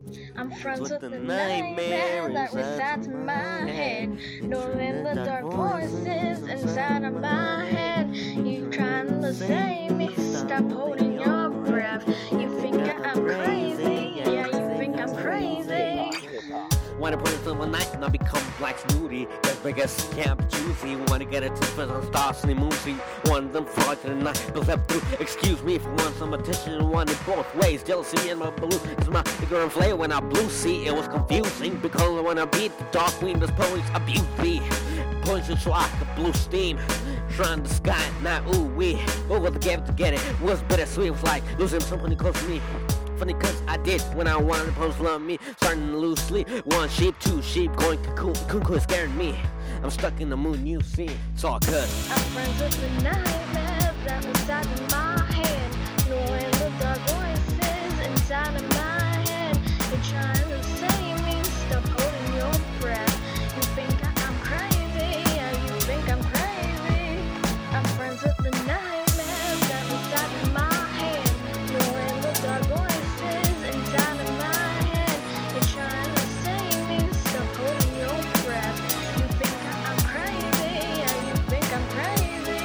I'm friends with the nightmare that resides in my head, knowing the dark voices inside of my head. You trying to save me, stop holding your breath. You think I'm crazy, yeah, you think I'm crazy. Wanna put it one night and I become Black Snooty. Get biggest camp juicy. Wanna get a toothpaste on stars and moosey. One of them frogs in the night goes up through. Excuse me if you want some attention. Want it both ways. Jealousy and my blue is my ignorant flavor. When I blue see it was confusing because when I beat the dark queen, this police abuse me. Punches like a blue steam. Trying the sky, not ooh wee. Over the gap to get it was bittersweet. It was like losing somebody close to me. Funny cause I did when I wanted to post love me. Starting to lose sleep. One sheep, two sheep, going cuckoo scaring me. I'm stuck in the moon, you see. It's all cause I'm friends with the nightmare that resides in my head, knowing the dark voices inside of my head. You're trying to save me, stop holding your breath. You think I'm crazy, yeah, you think I'm crazy. I'm friends with the nightmare that resides in my head, knowing the dark voices inside of my head. You're trying to save me, stop holding your breath. You think I'm crazy, yeah, you think I'm crazy.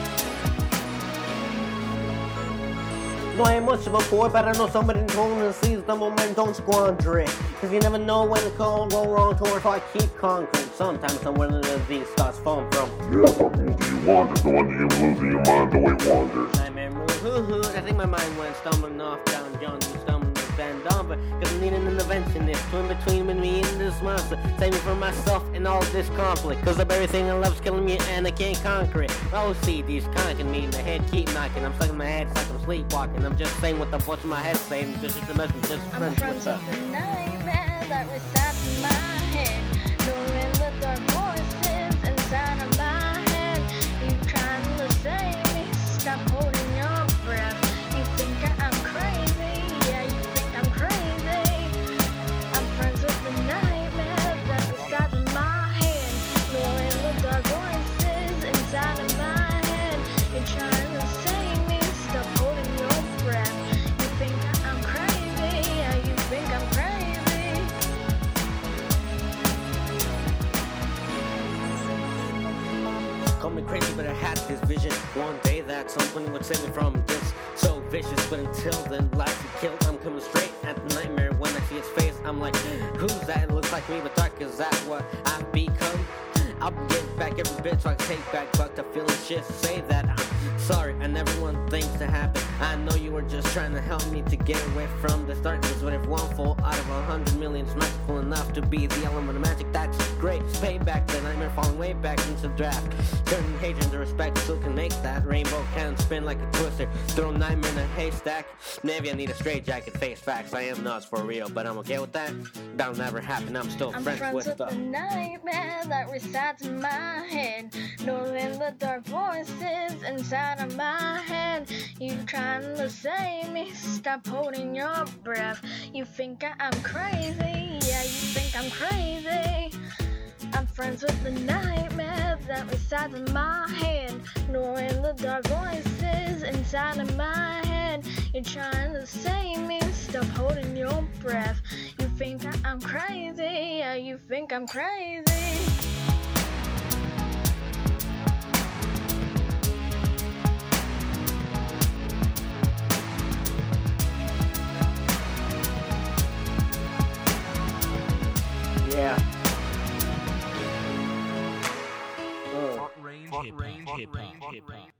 No, I ain't much of a boy, but I know somebody told me to seize the moment, don't squander it. Cause you never know when it's gonna go wrong, so I keep conquering. Sometimes somewhere in the disease starts falling from. Yeah, what move do you want? Is the one that you're losing your mind the way it wanders. Nightmare move, I think my mind went stumbling off down John, stumbling to stand on, but cause I need an interventionist to in between me and this monster. Save me from myself and all this conflict, cause of everything I love's killing me and I can't conquer it. Oh, see, these conking me, the head keep knocking. I'm stuck in my head, it's like I'm sleepwalking. I'm just saying what the voice in my head saying, just a message, just I'm friends with the nightmare that resides in my head, knowing the dark voices inside of my head. You trying to save me, stop holding your breath. You think I'm crazy, yeah, you think I'm crazy. I'm friends with the nightmare that resides in my head, knowing the dark voices inside of my head. You're trying to save me, stop holding your breath. You think I'm crazy, yeah, you think I'm crazy. Call me crazy, but I had this vision one day that someone would save me from this so vicious. But until then, life is killed. I'm coming straight at the nightmare. When I see his face, I'm like, who's that? It looks like me, but dark. Is that what I've become? I'll give back every bit so I can take back fucked up feeling shit. Say that I'm sorry, I never want things to happen. I know you were just trying to help me to get away from this darkness. But if one fall out of 100 million is magical enough to be the element of magic, that's great. It's payback, the nightmare falling way back into the draft. Turning hatred into respect, still can make that rainbow cannon spin like a twister. Throw nightmare in a haystack. Maybe I need a straight jacket, face facts. I am nuts for real, but I'm okay with that. That'll never happen. I'm still friends with the nightmare that resides in my head, knowing the dark voices inside of my head. You trying to save me, stop holding your breath. You think I'm crazy, yeah, you think I'm crazy. I'm friends with the nightmare that resides in my head, knowing the dark voices inside of my head. You're trying to save me, stop holding your breath. You think I'm crazy, yeah, you think I'm crazy. Yeah. Hot range hip hop.